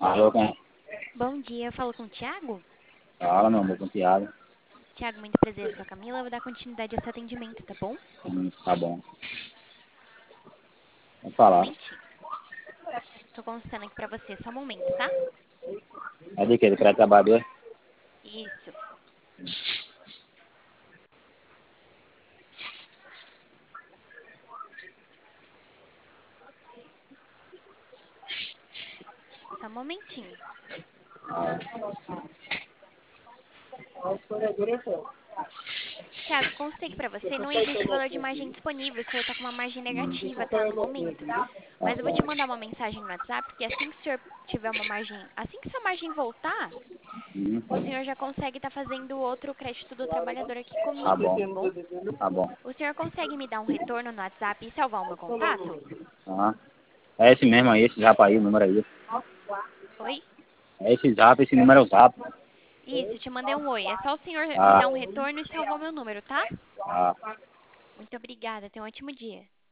Alô, quem? Bom dia, eu falo com o Thiago? Fala, meu amor, com Thiago. Thiago, muito prazer, eu sou a Camila, eu vou dar continuidade a seu atendimento, tá bom? Tá bom. Vamos Só um falar. momentinho. Tô consultando aqui pra você, só um momento, tá? É de quê? De crédito trabalhador? Isso. Só um momentinho. Thiago, consultei aqui pra você, não existe valor de margem disponível, o senhor tá com uma margem negativa, tá, no momento. Ah, Mas eu vou te tá. mandar uma mensagem no WhatsApp, que assim que o senhor tiver uma margem, assim que sua margem voltar, Hum, o senhor já consegue estar fazendo outro crédito do trabalhador aqui Tá comigo, bom. tá bom? Tá bom. O senhor consegue me dar um retorno no WhatsApp e salvar o meu contato? Tá. É esse mesmo aí, esse zap aí, o número aí. Oi? É esse zap, esse número é o zap. Isso, te mandei um oi. É só o senhor me Ah, dar um retorno e salvar o meu número, tá? ah. Muito obrigada. Tenha um ótimo dia.